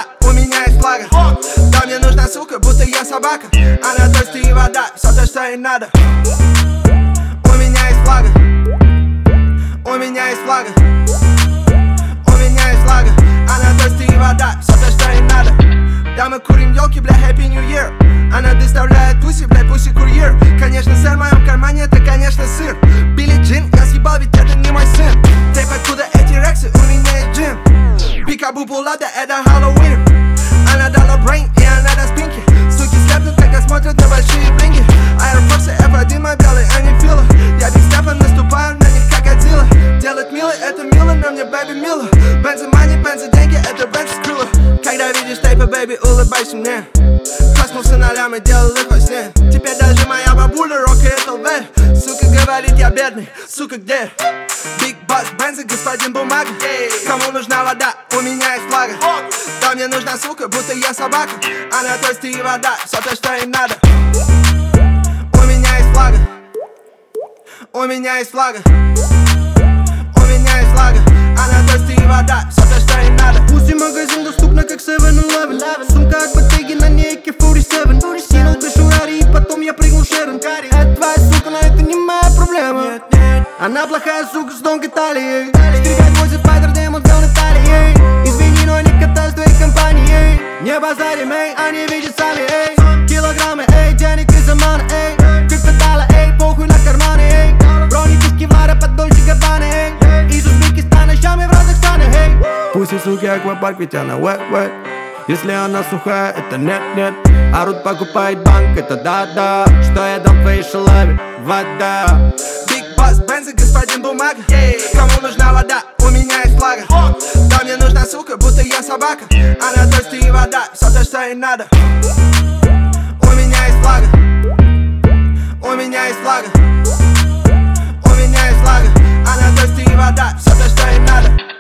вода, у меня есть флага. Да, мне нужна сука, будто я собака. Она дождь и вода, все то, что ей надо. У меня есть флага. У меня есть флага. У меня есть флага. Она дождь и вода, все то, что ей надо. Да, мы курим елки, бля, Happy New Year. Она доставляет пуси, бля, пуси-курьер. Конечно, сэр, в моем кармане это, конечно, сыр. Билли Джин, я съебал, ведь это не мой сын. Тейп, откуда эти рексы, у меня есть джин. Пикабу пулада, это Хэллоуин. Она дала брейн, и она даст пинки. Суки слепнут, когда смотрят на большие блинги. Аэрофорсы F1, мой белый, они фила. Я Биг Стефан, наступаю на них как Годзилла. Делать мило, это мило, но мне бэби мило. Бензы мани, бензы деньги, это бензы скрыло. Когда видишь тейпы, бэби, улыбайся мне. Коснулся нолями, делал их во сне. Теперь даже моя бабуля рокает ЛВ. Сука говорит, я бедный, сука, где? Биг Бас, бензы, господин бумага. Кому нужна вода, у меня есть флага. Да, мне нужна сука, будто я собака. Она дождь и вода, все то, что ей надо. У меня есть флага. У меня есть флага. У меня есть флага. Она дождь и вода, все то, что ей надо. Пусть магазин доступна как 7-Eleven. Сумка от Bottega, на ней AK-47. Скинул крышу Рари и потом я прыгнул Шерон. Это твоя сука, но это не моя проблема. Она плохая сука с тонкой талией. 458 Spider Demon взял на талии. Извини, но не катаюсь в твоей компании. Не базарим, эй, они видят сами, эй. Килограммы, эй, денег из Омана, эй. Криптодала, эй, похуй на карманы, эй. Броники с Кевлара под Дольче Габбана, эй. Из Узбекистана, Шами в разных странах, эй. Пусть и суки аквапарк, ведь она wet. Если она сухая, это нет. Арут покупает банк, это да. Что я дам твоей шалаве? Вода. Биг Бас, бензы, господин бумага. Кому нужна вода, у меня есть флага. Да, мне нужна сука, будто я собака. Она дождь и вода, все то, что ей надо. У меня есть флага. У меня есть флага. У меня есть флага. Она дождь и вода, все то, что ей надо.